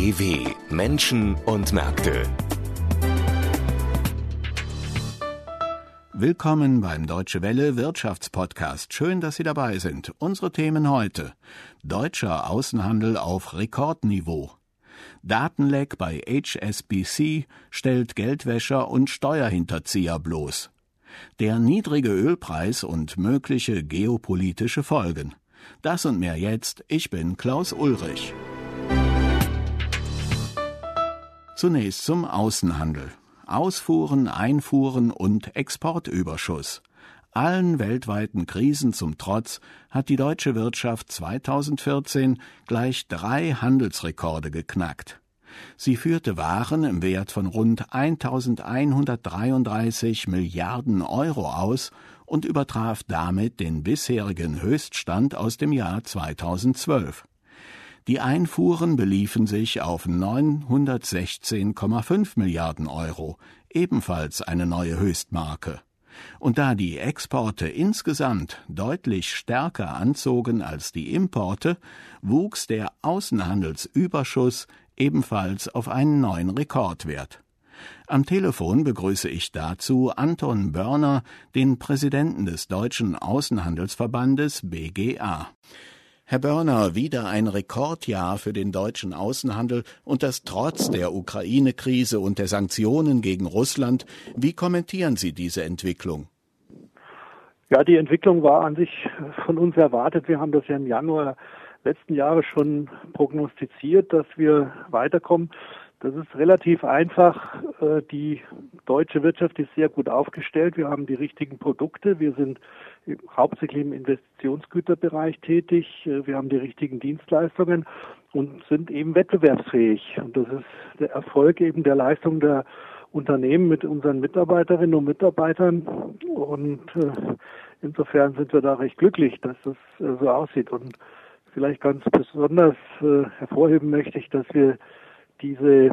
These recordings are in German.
DW Menschen und Märkte. Willkommen beim Deutsche Welle Wirtschaftspodcast. Schön, dass Sie dabei sind. Unsere Themen heute: Deutscher Außenhandel auf Rekordniveau. Datenleck bei HSBC stellt Geldwäscher und Steuerhinterzieher bloß. Der niedrige Ölpreis und mögliche geopolitische Folgen. Das und mehr jetzt. Ich bin Klaus Ulrich. Zunächst zum Außenhandel. Ausfuhren, Einfuhren und Exportüberschuss. Allen weltweiten Krisen zum Trotz hat die deutsche Wirtschaft 2014 gleich 3 Handelsrekorde geknackt. Sie führte Waren im Wert von rund 1.133 Milliarden Euro aus und übertraf damit den bisherigen Höchststand aus dem Jahr 2012. Die Einfuhren beliefen sich auf 916,5 Milliarden Euro, ebenfalls eine neue Höchstmarke. Und da die Exporte insgesamt deutlich stärker anzogen als die Importe, wuchs der Außenhandelsüberschuss ebenfalls auf einen neuen Rekordwert. Am Telefon begrüße ich dazu Anton Börner, den Präsidenten des Deutschen Außenhandelsverbandes BGA. Herr Börner, wieder ein Rekordjahr für den deutschen Außenhandel und das trotz der Ukraine-Krise und der Sanktionen gegen Russland. Wie kommentieren Sie diese Entwicklung? Ja, die Entwicklung war an sich von uns erwartet. Wir haben das ja im Januar letzten Jahres schon prognostiziert, dass wir weiterkommen. Das ist relativ einfach. Die deutsche Wirtschaft ist sehr gut aufgestellt. Wir haben die richtigen Produkte. Wir sind hauptsächlich im Investitionsgüterbereich tätig. Wir haben die richtigen Dienstleistungen und sind eben wettbewerbsfähig. Und das ist der Erfolg eben der Leistung der Unternehmen mit unseren Mitarbeiterinnen und Mitarbeitern. Und insofern sind wir da recht glücklich, dass das so aussieht. Und vielleicht ganz besonders hervorheben möchte ich, dass wir diese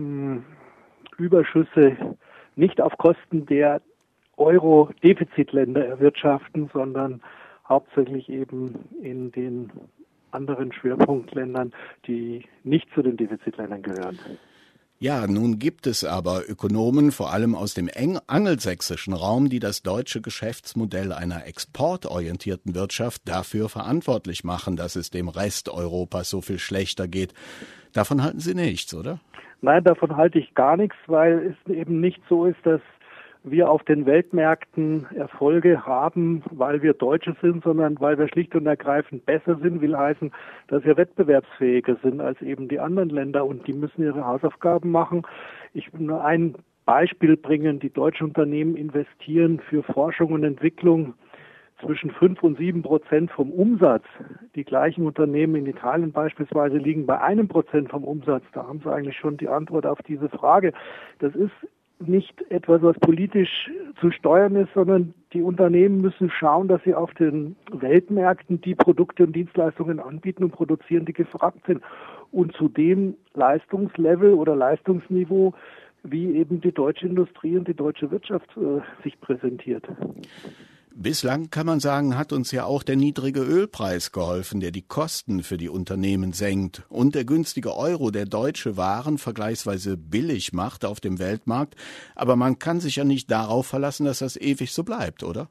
Überschüsse nicht auf Kosten der Euro-Defizitländer erwirtschaften, sondern hauptsächlich eben in den anderen Schwerpunktländern, die nicht zu den Defizitländern gehören. Ja, nun gibt es aber Ökonomen, vor allem aus dem angelsächsischen Raum, die das deutsche Geschäftsmodell einer exportorientierten Wirtschaft dafür verantwortlich machen, dass es dem Rest Europas so viel schlechter geht. Davon halten Sie nichts, oder? Nein, davon halte ich gar nichts, weil es eben nicht so ist, dass wir auf den Weltmärkten Erfolge haben, weil wir Deutsche sind, sondern weil wir schlicht und ergreifend besser sind, will heißen, dass wir wettbewerbsfähiger sind als eben die anderen Länder und die müssen ihre Hausaufgaben machen. Ich will nur ein Beispiel bringen. Die deutschen Unternehmen investieren für Forschung und Entwicklung zwischen 5 und 7% vom Umsatz. Die gleichen Unternehmen in Italien beispielsweise liegen bei 1% vom Umsatz. Da haben Sie eigentlich schon die Antwort auf diese Frage. Das ist nicht etwas, was politisch zu steuern ist, sondern die Unternehmen müssen schauen, dass sie auf den Weltmärkten die Produkte und Dienstleistungen anbieten und produzieren, die gefragt sind. Und zu dem Leistungslevel oder Leistungsniveau, wie eben die deutsche Industrie und die deutsche Wirtschaft sich präsentiert. Bislang kann man sagen, hat uns ja auch der niedrige Ölpreis geholfen, der die Kosten für die Unternehmen senkt und der günstige Euro, der deutsche Waren vergleichsweise billig macht auf dem Weltmarkt. Aber man kann sich ja nicht darauf verlassen, dass das ewig so bleibt, oder?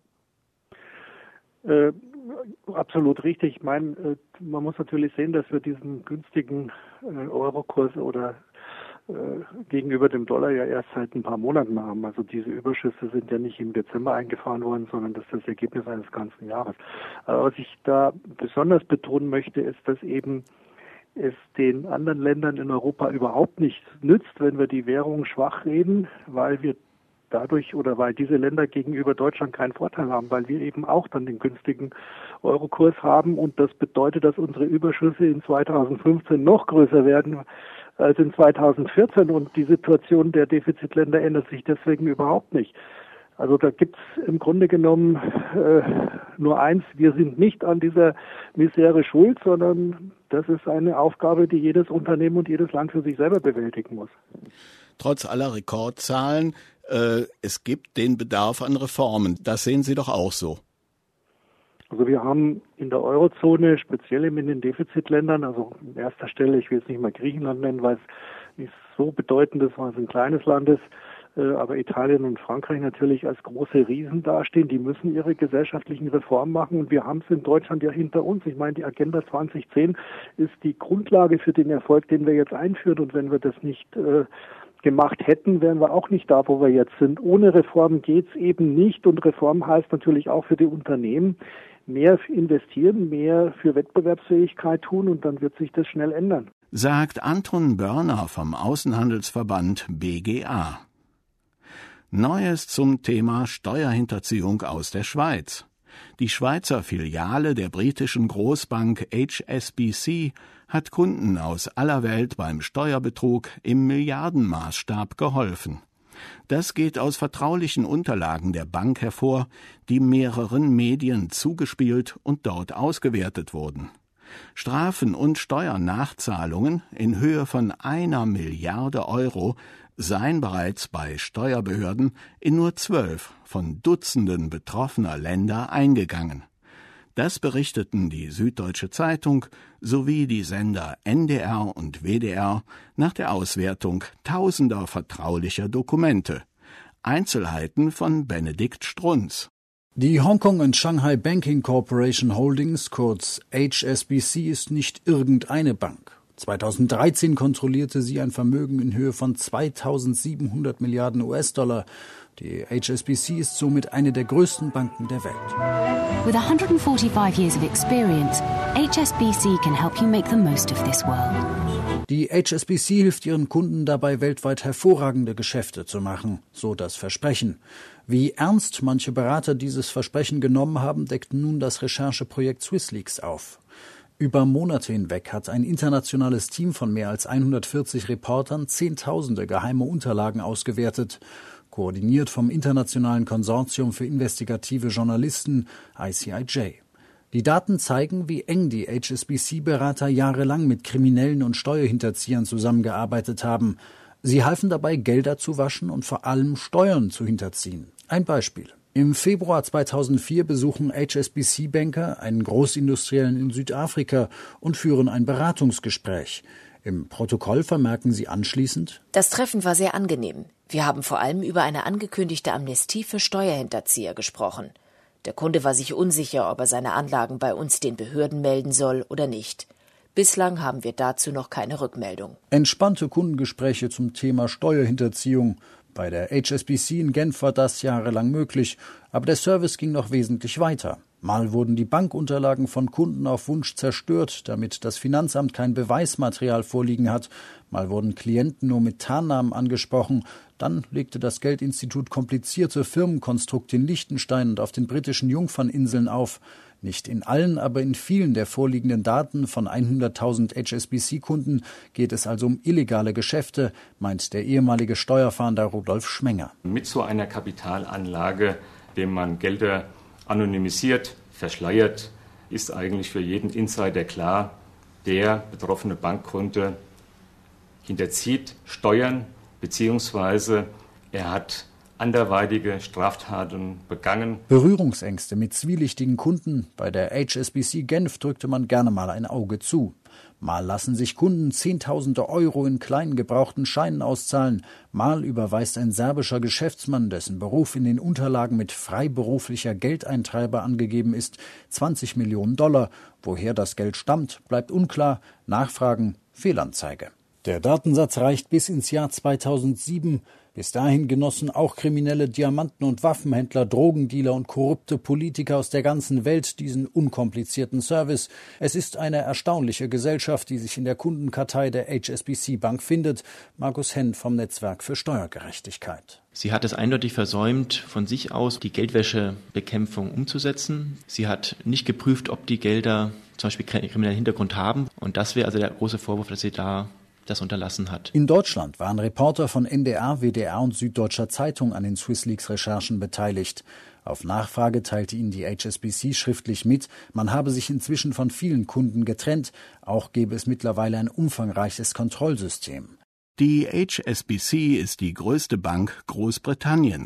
Absolut richtig. Ich meine, man muss natürlich sehen, dass wir diesen günstigen Eurokurs oder gegenüber dem Dollar ja erst seit ein paar Monaten haben. Also diese Überschüsse sind ja nicht im Dezember eingefahren worden, sondern das ist das Ergebnis eines ganzen Jahres. Aber was ich da besonders betonen möchte, ist, dass eben es den anderen Ländern in Europa überhaupt nichts nützt, wenn wir die Währung schwach reden, weil wir dadurch oder weil diese Länder gegenüber Deutschland keinen Vorteil haben, weil wir eben auch dann den günstigen Eurokurs haben und das bedeutet, dass unsere Überschüsse in 2015 noch größer werden als in 2014 und die Situation der Defizitländer ändert sich deswegen überhaupt nicht. Also da gibt's im Grunde genommen nur eins, wir sind nicht an dieser Misere schuld, sondern das ist eine Aufgabe, die jedes Unternehmen und jedes Land für sich selber bewältigen muss. Trotz aller Rekordzahlen, es gibt den Bedarf an Reformen. Das sehen Sie doch auch so. Also wir haben in der Eurozone, speziell in den Defizitländern, also an erster Stelle, ich will jetzt nicht mal Griechenland nennen, weil es nicht so bedeutend ist, weil es ein kleines Land ist, aber Italien und Frankreich natürlich als große Riesen dastehen. Die müssen ihre gesellschaftlichen Reformen machen und wir haben es in Deutschland ja hinter uns. Ich meine, die Agenda 2010 ist die Grundlage für den Erfolg, den wir jetzt einführen, und wenn wir das nicht gemacht hätten, wären wir auch nicht da, wo wir jetzt sind. Ohne Reformen geht's eben nicht, und Reform heißt natürlich auch für die Unternehmen mehr investieren, mehr für Wettbewerbsfähigkeit tun, und dann wird sich das schnell ändern. Sagt Anton Börner vom Außenhandelsverband BGA. Neues zum Thema Steuerhinterziehung aus der Schweiz. Die Schweizer Filiale der britischen Großbank HSBC hat Kunden aus aller Welt beim Steuerbetrug im Milliardenmaßstab geholfen. Das geht aus vertraulichen Unterlagen der Bank hervor, die mehreren Medien zugespielt und dort ausgewertet wurden. Strafen und Steuernachzahlungen in Höhe von 1 Milliarde Euro seien bereits bei Steuerbehörden in nur 12 von Dutzenden betroffener Länder eingegangen. Das berichteten die Süddeutsche Zeitung sowie die Sender NDR und WDR nach der Auswertung tausender vertraulicher Dokumente. Einzelheiten von Benedikt Strunz. Die Hongkong and Shanghai Banking Corporation Holdings, kurz HSBC, ist nicht irgendeine Bank. 2013 kontrollierte sie ein Vermögen in Höhe von 2.700 Milliarden US-Dollar. Die HSBC ist somit eine der größten Banken der Welt. With 145 years of experience, HSBC can help you make the most of this world. Die HSBC hilft ihren Kunden dabei, weltweit hervorragende Geschäfte zu machen, so das Versprechen. Wie ernst manche Berater dieses Versprechen genommen haben, deckt nun das Rechercheprojekt SwissLeaks auf. Über Monate hinweg hat ein internationales Team von mehr als 140 Reportern Zehntausende geheime Unterlagen ausgewertet, koordiniert vom Internationalen Konsortium für investigative Journalisten ICIJ. Die Daten zeigen, wie eng die HSBC-Berater jahrelang mit Kriminellen und Steuerhinterziehern zusammengearbeitet haben. Sie halfen dabei, Gelder zu waschen und vor allem Steuern zu hinterziehen. Ein Beispiel. Im Februar 2004 besuchen HSBC-Banker einen Großindustriellen in Südafrika und führen ein Beratungsgespräch. Im Protokoll vermerken sie anschließend: Das Treffen war sehr angenehm. Wir haben vor allem über eine angekündigte Amnestie für Steuerhinterzieher gesprochen. Der Kunde war sich unsicher, ob er seine Anlagen bei uns den Behörden melden soll oder nicht. Bislang haben wir dazu noch keine Rückmeldung. Entspannte Kundengespräche zum Thema Steuerhinterziehung. Bei der HSBC in Genf war das jahrelang möglich, aber der Service ging noch wesentlich weiter. Mal wurden die Bankunterlagen von Kunden auf Wunsch zerstört, damit das Finanzamt kein Beweismaterial vorliegen hat. Mal wurden Klienten nur mit Tarnnamen angesprochen. Dann legte das Geldinstitut komplizierte Firmenkonstrukte in Liechtenstein und auf den britischen Jungferninseln auf. Nicht in allen, aber in vielen der vorliegenden Daten von 100.000 HSBC-Kunden geht es also um illegale Geschäfte, meint der ehemalige Steuerfahnder Rudolf Schmenger. Mit so einer Kapitalanlage, dem man Gelder anonymisiert, verschleiert, ist eigentlich für jeden Insider klar, der betroffene Bankkunde hinterzieht Steuern, beziehungsweise er hat anderweitige Straftaten begangen. Berührungsängste mit zwielichtigen Kunden. Bei der HSBC Genf drückte man gerne mal ein Auge zu. Mal lassen sich Kunden Zehntausende Euro in kleinen gebrauchten Scheinen auszahlen. Mal überweist ein serbischer Geschäftsmann, dessen Beruf in den Unterlagen mit freiberuflicher Geldeintreiber angegeben ist, 20 Millionen $. Woher das Geld stammt, bleibt unklar. Nachfragen, Fehlanzeige. Der Datensatz reicht bis ins Jahr 2007. Bis dahin genossen auch kriminelle Diamanten- und Waffenhändler, Drogendealer und korrupte Politiker aus der ganzen Welt diesen unkomplizierten Service. Es ist eine erstaunliche Gesellschaft, die sich in der Kundenkartei der HSBC Bank findet. Markus Henn vom Netzwerk für Steuergerechtigkeit. Sie hat es eindeutig versäumt, von sich aus die Geldwäschebekämpfung umzusetzen. Sie hat nicht geprüft, ob die Gelder zum Beispiel keinen kriminellen Hintergrund haben. Und das wäre also der große Vorwurf, dass sie da das unterlassen hat. In Deutschland waren Reporter von NDR, WDR und Süddeutscher Zeitung an den SwissLeaks-Recherchen beteiligt. Auf Nachfrage teilte ihnen die HSBC schriftlich mit, man habe sich inzwischen von vielen Kunden getrennt, auch gebe es mittlerweile ein umfangreiches Kontrollsystem. Die HSBC ist die größte Bank Großbritanniens.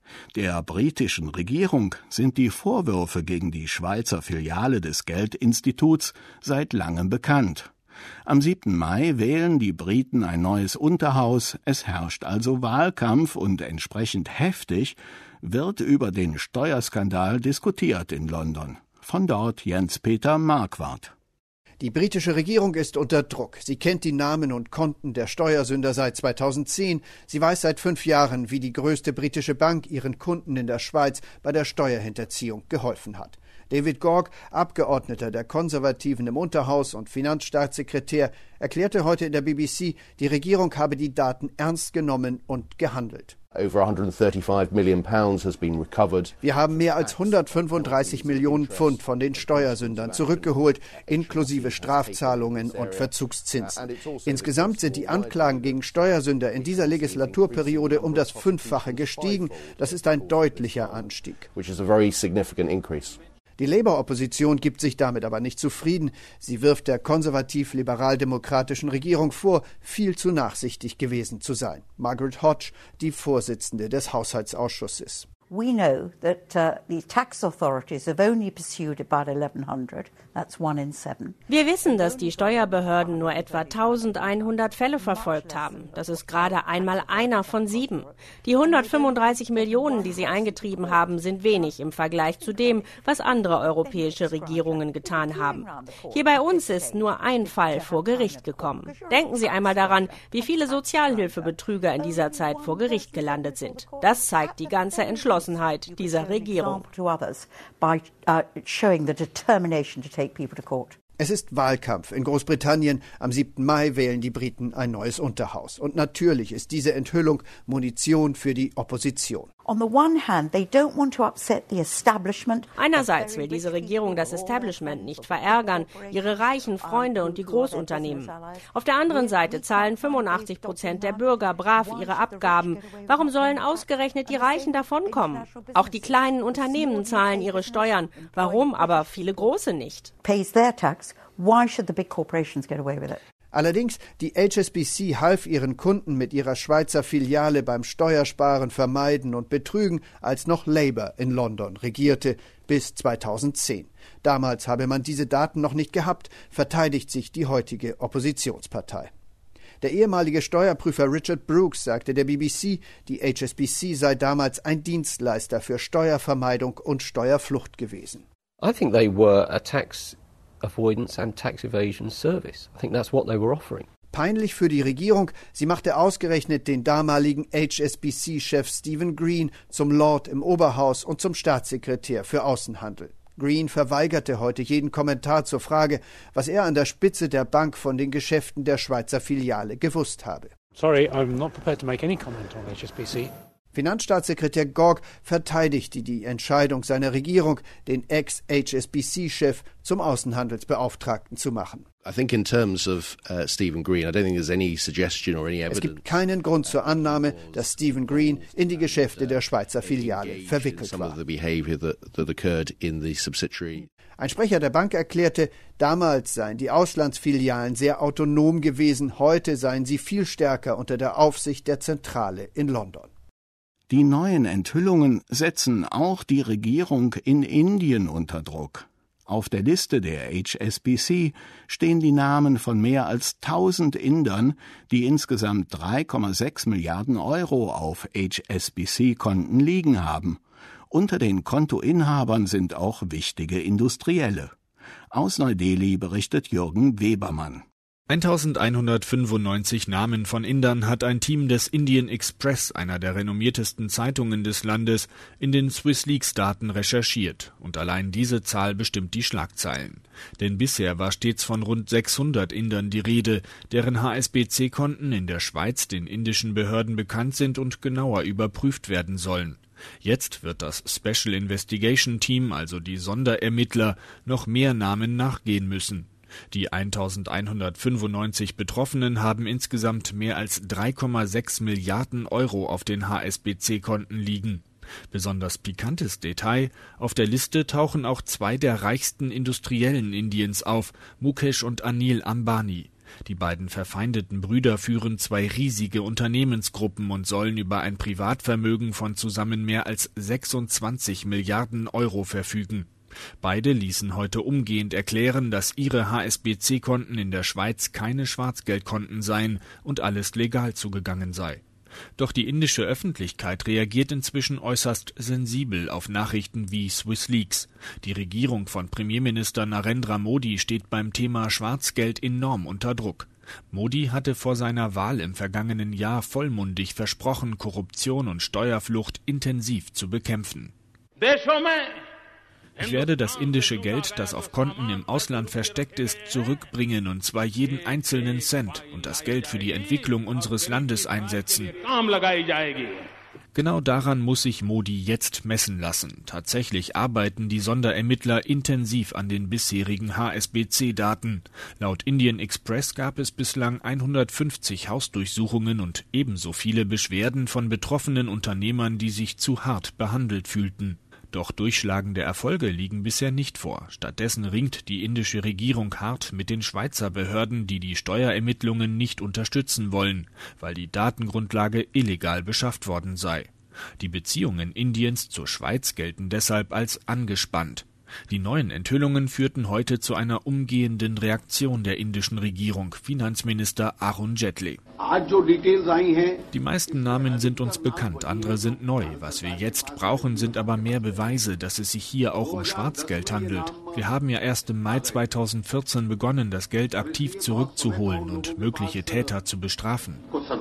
Der britischen Regierung sind die Vorwürfe gegen die Schweizer Filiale des Geldinstituts seit langem bekannt. Am 7. Mai wählen die Briten ein neues Unterhaus, es herrscht also Wahlkampf und entsprechend heftig wird über den Steuerskandal diskutiert in London. Von dort Jens-Peter Marquardt. Die britische Regierung ist unter Druck. Sie kennt die Namen und Konten der Steuersünder seit 2010. Sie weiß seit 5 Jahren, wie die größte britische Bank ihren Kunden in der Schweiz bei der Steuerhinterziehung geholfen hat. David Gorg, Abgeordneter der Konservativen im Unterhaus und Finanzstaatssekretär, erklärte heute in der BBC, die Regierung habe die Daten ernst genommen und gehandelt. Over 135 million pounds has been recovered. Wir haben mehr als 135 Millionen Pfund von den Steuersündern zurückgeholt, inklusive Strafzahlungen und Verzugszins. Insgesamt sind die Anklagen gegen Steuersünder in dieser Legislaturperiode um das 5-fache gestiegen. Das ist ein deutlicher Anstieg. Which is a very significant increase. Die Labour-Opposition gibt sich damit aber nicht zufrieden. Sie wirft der konservativ-liberal-demokratischen Regierung vor, viel zu nachsichtig gewesen zu sein. Margaret Hodge, die Vorsitzende des Haushaltsausschusses. We know that the tax authorities have only pursued about 1,100. That's 1 in 7. Wir wissen, dass die Steuerbehörden nur etwa 1.100 Fälle verfolgt haben. Das ist gerade einmal einer von 7. Die 135 Millionen, die sie eingetrieben haben, sind wenig im Vergleich zu dem, was andere europäische Regierungen getan haben. Hier bei uns ist nur ein Fall vor Gericht gekommen. Denken Sie einmal daran, wie viele Sozialhilfebetrüger in dieser Zeit vor Gericht gelandet sind. Das zeigt die ganze Entschlossenheit dieser Regierung. Es ist Wahlkampf in Großbritannien. Am 7. Mai wählen die Briten ein neues Unterhaus. Und natürlich ist diese Enthüllung Munition für die Opposition. Einerseits will diese Regierung das Establishment nicht verärgern, ihre reichen Freunde und die Großunternehmen. Auf der anderen Seite zahlen 85% der Bürger brav ihre Abgaben. Warum sollen ausgerechnet die Reichen davonkommen? Auch die kleinen Unternehmen zahlen ihre Steuern. Warum aber viele große nicht? Allerdings, die HSBC half ihren Kunden mit ihrer Schweizer Filiale beim Steuersparen, Vermeiden und Betrügen, als noch Labour in London regierte, bis 2010. Damals habe man diese Daten noch nicht gehabt, verteidigt sich die heutige Oppositionspartei. Der ehemalige Steuerprüfer Richard Brooks sagte der BBC, die HSBC sei damals ein Dienstleister für Steuervermeidung und Steuerflucht gewesen. I think they were a tax avoidance and tax evasion service. I think that's what they were offering. Peinlich für die Regierung, sie machte ausgerechnet den damaligen HSBC-Chef Stephen Green zum Lord im Oberhaus und zum Staatssekretär für Außenhandel. Green verweigerte heute jeden Kommentar zur Frage, was er an der Spitze der Bank von den Geschäften der Schweizer Filiale gewusst habe. Sorry, I'm not prepared to make any comment on HSBC. Finanzstaatssekretär Gorg verteidigte die Entscheidung seiner Regierung, den Ex-HSBC-Chef zum Außenhandelsbeauftragten zu machen. I think in terms of Stephen Green, I don't think there's any suggestion or any evidence. Es gibt keinen Grund zur Annahme, dass Stephen Green in die Geschäfte der Schweizer Filiale verwickelt war. Ein Sprecher der Bank erklärte, damals seien die Auslandsfilialen sehr autonom gewesen, heute seien sie viel stärker unter der Aufsicht der Zentrale in London. Die neuen Enthüllungen setzen auch die Regierung in Indien unter Druck. Auf der Liste der HSBC stehen die Namen von mehr als 1000 Indern, die insgesamt 3,6 Milliarden Euro auf HSBC-Konten liegen haben. Unter den Kontoinhabern sind auch wichtige Industrielle. Aus Neu-Delhi berichtet Jürgen Webermann. 1195 Namen von Indern hat ein Team des Indian Express, einer der renommiertesten Zeitungen des Landes, in den SwissLeaks-Daten recherchiert. Und allein diese Zahl bestimmt die Schlagzeilen. Denn bisher war stets von rund 600 Indern die Rede, deren HSBC-Konten in der Schweiz den indischen Behörden bekannt sind und genauer überprüft werden sollen. Jetzt wird das Special Investigation Team, also die Sonderermittler, noch mehr Namen nachgehen müssen. Die 1195 Betroffenen haben insgesamt mehr als 3,6 Milliarden Euro auf den HSBC-Konten liegen. Besonders pikantes Detail: Auf der Liste tauchen auch 2 der reichsten Industriellen Indiens auf, Mukesh und Anil Ambani. Die beiden verfeindeten Brüder führen 2 riesige Unternehmensgruppen und sollen über ein Privatvermögen von zusammen mehr als 26 Milliarden Euro verfügen. Beide ließen heute umgehend erklären, dass ihre HSBC-Konten in der Schweiz keine Schwarzgeldkonten seien und alles legal zugegangen sei. Doch die indische Öffentlichkeit reagiert inzwischen äußerst sensibel auf Nachrichten wie SwissLeaks. Die Regierung von Premierminister Narendra Modi steht beim Thema Schwarzgeld enorm unter Druck. Modi hatte vor seiner Wahl im vergangenen Jahr vollmundig versprochen, Korruption und Steuerflucht intensiv zu bekämpfen. Ich werde das indische Geld, das auf Konten im Ausland versteckt ist, zurückbringen, und zwar jeden einzelnen Cent, und das Geld für die Entwicklung unseres Landes einsetzen. Genau daran muss sich Modi jetzt messen lassen. Tatsächlich arbeiten die Sonderermittler intensiv an den bisherigen HSBC-Daten. Laut Indian Express gab es bislang 150 Hausdurchsuchungen und ebenso viele Beschwerden von betroffenen Unternehmern, die sich zu hart behandelt fühlten. Doch durchschlagende Erfolge liegen bisher nicht vor. Stattdessen ringt die indische Regierung hart mit den Schweizer Behörden, die die Steuerermittlungen nicht unterstützen wollen, weil die Datengrundlage illegal beschafft worden sei. Die Beziehungen Indiens zur Schweiz gelten deshalb als angespannt. Die neuen Enthüllungen führten heute zu einer umgehenden Reaktion der indischen Regierung, Finanzminister Arun Jaitley. Die meisten Namen sind uns bekannt, andere sind neu. Was wir jetzt brauchen, sind aber mehr Beweise, dass es sich hier auch um Schwarzgeld handelt. Wir haben ja erst im Mai 2014 begonnen, das Geld aktiv zurückzuholen und mögliche Täter zu bestrafen.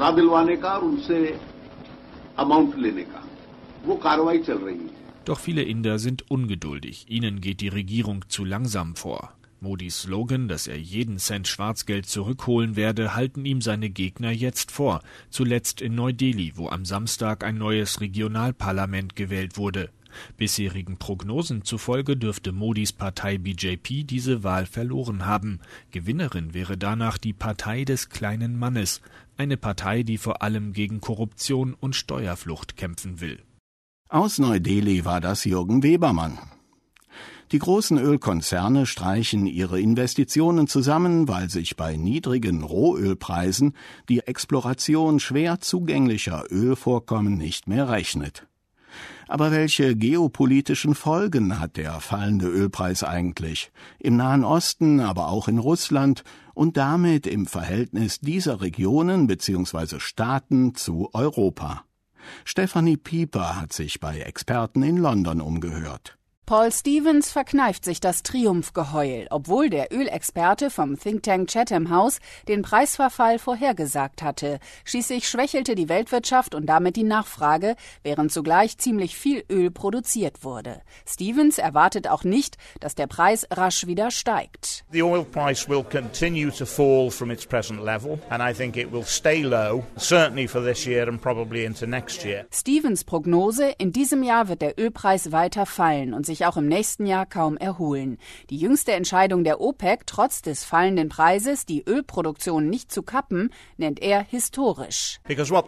Doch viele Inder sind ungeduldig. Ihnen geht die Regierung zu langsam vor. Modis Slogan, dass er jeden Cent Schwarzgeld zurückholen werde, halten ihm seine Gegner jetzt vor. Zuletzt in Neu-Delhi, wo am Samstag ein neues Regionalparlament gewählt wurde. Bisherigen Prognosen zufolge dürfte Modis Partei BJP diese Wahl verloren haben. Gewinnerin wäre danach die Partei des kleinen Mannes. Eine Partei, die vor allem gegen Korruption und Steuerflucht kämpfen will. Aus Neu-Delhi war das Jürgen Webermann. Die großen Ölkonzerne streichen ihre Investitionen zusammen, weil sich bei niedrigen Rohölpreisen die Exploration schwer zugänglicher Ölvorkommen nicht mehr rechnet. Aber welche geopolitischen Folgen hat der fallende Ölpreis eigentlich? Im Nahen Osten, aber auch in Russland und damit im Verhältnis dieser Regionen bzw. Staaten zu Europa. Stephanie Pieper hat sich bei Experten in London umgehört. Paul Stevens verkneift sich das Triumphgeheul, obwohl der Ölexperte vom Think Tank Chatham House den Preisverfall vorhergesagt hatte. Schließlich schwächelte die Weltwirtschaft und damit die Nachfrage, während zugleich ziemlich viel Öl produziert wurde. Stevens erwartet auch nicht, dass der Preis rasch wieder steigt. The oil price will continue to fall from its present level and I think it will stay low, certainly for this year and probably into next year. Stevens Prognose: In diesem Jahr wird der Ölpreis weiter fallen und sich auch im nächsten Jahr kaum erholen. Die jüngste Entscheidung der OPEC, trotz des fallenden Preises die Ölproduktion nicht zu kappen, nennt er historisch.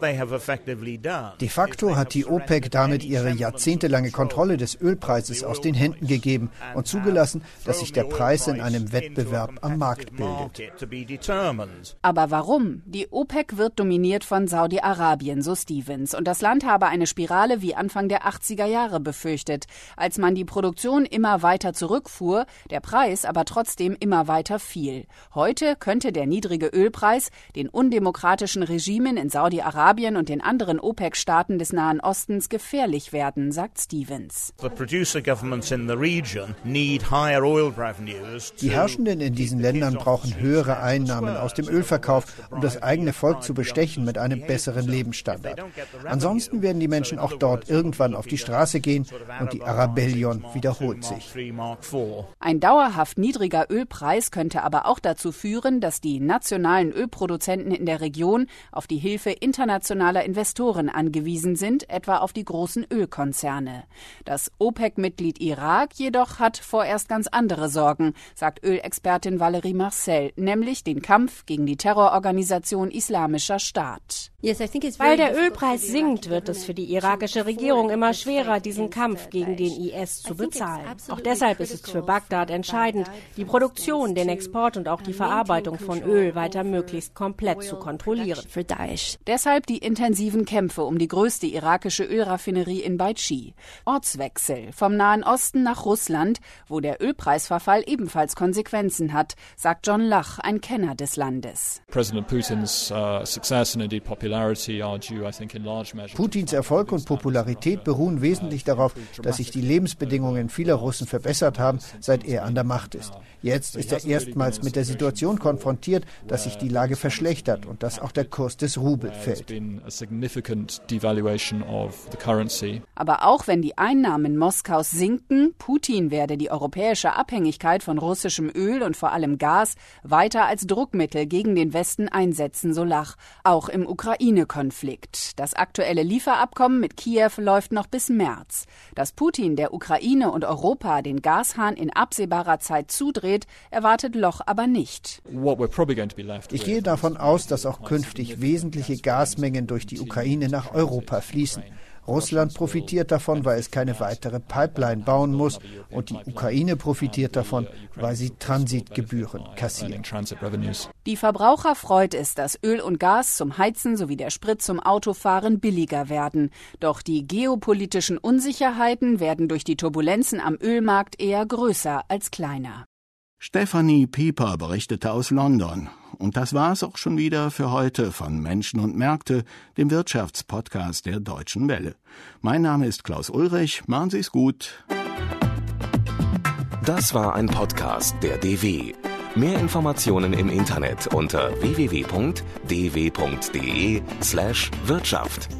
De facto hat die OPEC damit ihre jahrzehntelange Kontrolle des Ölpreises aus den Händen gegeben und zugelassen, dass sich der Preis in einem Wettbewerb am Markt bildet. Aber warum? Die OPEC wird dominiert von Saudi-Arabien, so Stevens, und das Land habe eine Spirale wie Anfang der 80er Jahre befürchtet, als man die Produktion immer weiter zurückfuhr, der Preis aber trotzdem immer weiter fiel. Heute könnte der niedrige Ölpreis den undemokratischen Regimen in Saudi-Arabien und den anderen OPEC-Staaten des Nahen Ostens gefährlich werden, sagt Stevens. Die Herrschenden in diesen Ländern brauchen höhere Einnahmen aus dem Ölverkauf, um das eigene Volk zu bestechen mit einem besseren Lebensstandard. Ansonsten werden die Menschen auch dort irgendwann auf die Straße gehen und die Arabellion wiederholt sich. Ein dauerhaft niedriger Ölpreis könnte aber auch dazu führen, dass die nationalen Ölproduzenten in der Region auf die Hilfe internationaler Investoren angewiesen sind, etwa auf die großen Ölkonzerne. Das OPEC-Mitglied Irak jedoch hat vorerst ganz andere Sorgen, sagt Ölexpertin Valérie Marcel, nämlich den Kampf gegen die Terrororganisation Islamischer Staat. Weil der Ölpreis sinkt, wird es für die irakische Regierung immer schwerer, diesen Kampf gegen den IS zu bezahlen. Auch deshalb ist es für Bagdad entscheidend, die Produktion, den Export und auch die Verarbeitung von Öl weiter möglichst komplett zu kontrollieren. Deshalb die intensiven Kämpfe um die größte irakische Ölraffinerie in Baitshi. Ortswechsel vom Nahen Osten nach Russland, wo der Ölpreisverfall ebenfalls Konsequenzen hat, sagt John Lach, ein Kenner des Landes. Putins Erfolg und Popularität beruhen wesentlich darauf, dass sich die Lebensbedingungen vieler Russen verbessert haben, seit er an der Macht ist. Jetzt ist er erstmals mit der Situation konfrontiert, dass sich die Lage verschlechtert und dass auch der Kurs des Rubel fällt. Aber auch wenn die Einnahmen Moskaus sinken, Putin werde die europäische Abhängigkeit von russischem Öl und vor allem Gas weiter als Druckmittel gegen den Westen einsetzen, so Lach, auch im Ukraine-Konflikt. Das aktuelle Lieferabkommen mit Kiew läuft noch bis März. Dass Putin der Ukraine und Europa den Gashahn in absehbarer Zeit zudreht, erwartet Loch aber nicht. Ich gehe davon aus, dass auch künftig wesentliche Gasmengen durch die Ukraine nach Europa fließen. Russland profitiert davon, weil es keine weitere Pipeline bauen muss, und die Ukraine profitiert davon, weil sie Transitgebühren kassieren. Die Verbraucher freut es, dass Öl und Gas zum Heizen sowie der Sprit zum Autofahren billiger werden. Doch die geopolitischen Unsicherheiten werden durch die Turbulenzen am Ölmarkt eher größer als kleiner. Stephanie Pieper berichtete aus London. Und das war's auch schon wieder für heute von Menschen und Märkte, dem Wirtschaftspodcast der Deutschen Welle. Mein Name ist Klaus Ulrich. Machen Sie's gut. Das war ein Podcast der DW. Mehr Informationen im Internet unter www.dw.de/Wirtschaft.